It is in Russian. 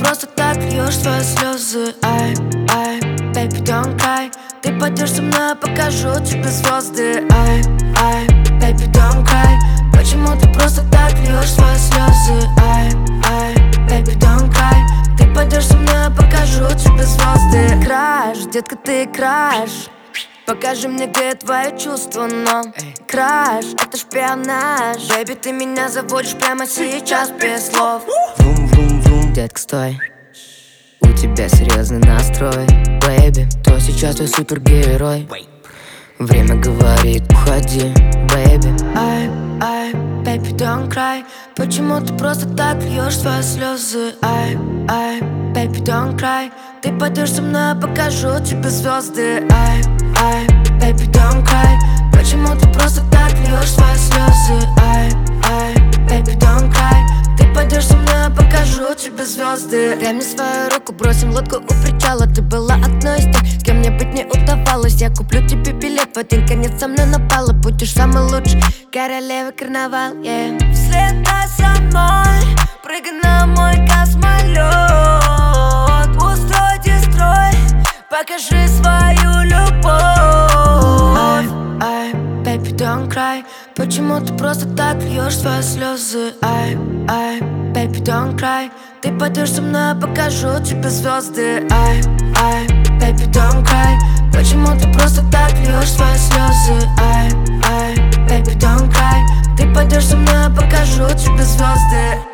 просто так льешь свои слезы? Ай, ай, baby, don't cry. Ты пойдешь со мной, я покажу тебе звезды. Ай, ай, baby, don't cry. Почему ты просто так льешь свои слезы? Ай, ай, baby, don't cry. Ты пойдешь со мной, я покажу тебе звезды. Краш, детка, ты краш. Покажи мне, где твои чувства, но краш, это шпионаж. Бэйби, ты меня заводишь прямо сейчас без слов. Врум-врум-врум, детка, стой. У тебя серьезный настрой, бэйби. Кто сейчас твой супергерой? Время говорит, уходи, бэйби. Ай, ай, baby, don't cry. Почему ты просто так льешь свои слезы? Ай, ай, baby, don't cry. Ты пойдешь со мной, я покажу тебе звезды. Ай, ай, baby, don't cry. Почему ты просто так льешь свои слезы? Ай, ай, baby, don't cry. Ты пойдешь со мной, я покажу тебе звезды. Дай мне свою руку, бросим лодку у причала. Ты была одной из тех, с кем мне быть не удавалось. Я куплю тебе билет в один конец, со мной напала. Будешь самый лучший, королева карнавал, yeah. Взлетай со мной, прыгай на мой космолет. Устройте строй, покажи свою любовь. Ай, ай, baby, don't cry. Почему ты просто так льешь свои слезы? Ай, ай, baby, don't cry. Ты пойдешь со мной, я покажу тебе звезды. Ай, ай, baby, don't cry. Почему ты просто так льешь свои слезы? Ай, ай, baby, don't cry. Ты пойдешь со мной, я покажу тебе звезды.